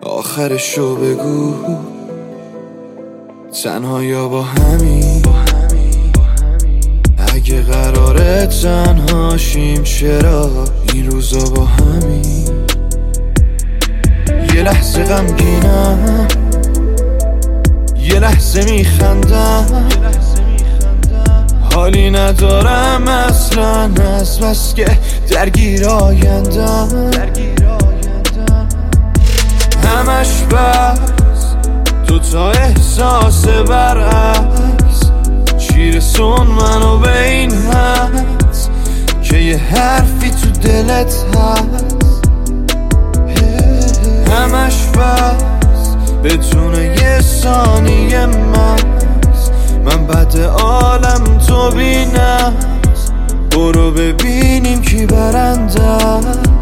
آخرشو بگو، تنها یا با همین. اگه قراره تنهاشیم چرا این روزا با همین؟ یه لحظه غمگینم، یه لحظه میخندم، حالی ندارم اصلا از بس که درگیر آیندم. همش بس دوتا احساس برعکس، چی رسون منو به این حد که یه حرفی تو دلت هست. همش بس بتونه یه ثانیه من بعد عالم تو بینم. برو ببینیم کی برنده است.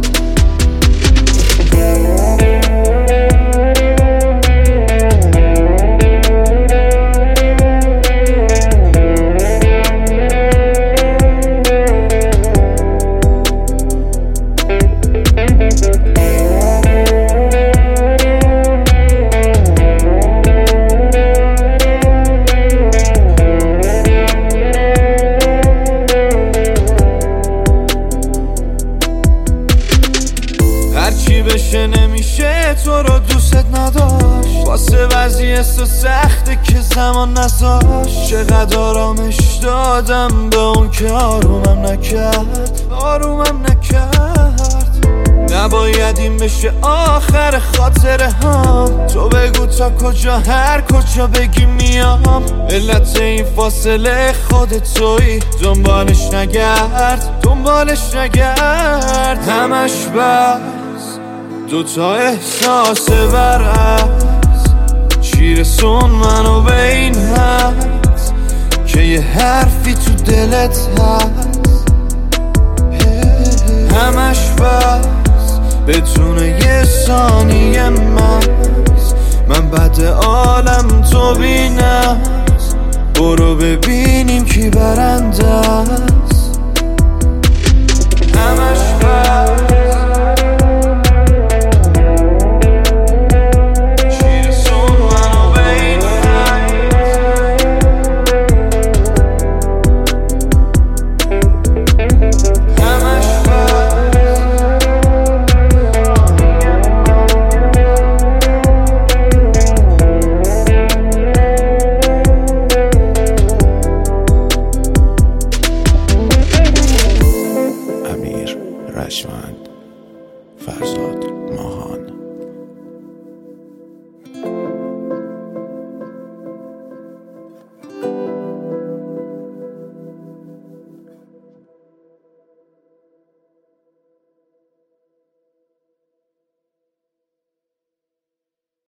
هرچی بشه نمیشه تو رو دوست نداشت، واسه وضعیت تو سخته که زمان نذاشت. چقدر آرامش دادم به اون که آرومم نکرد. نباید این بشه آخر خاطره هم. تو بگو تا کجا، هر کجا بگی میام. علت این فاصله خودت تویی، دنبالش نگرد. همش بس دوتا احساس برعکس، چی رسون منو به این حد که یه حرفی تو دلت هست. همش بس بتونه یه ثانیه من بعد عالم تو بینم. برو ببینیم کی برنده است. همش بس رشمن.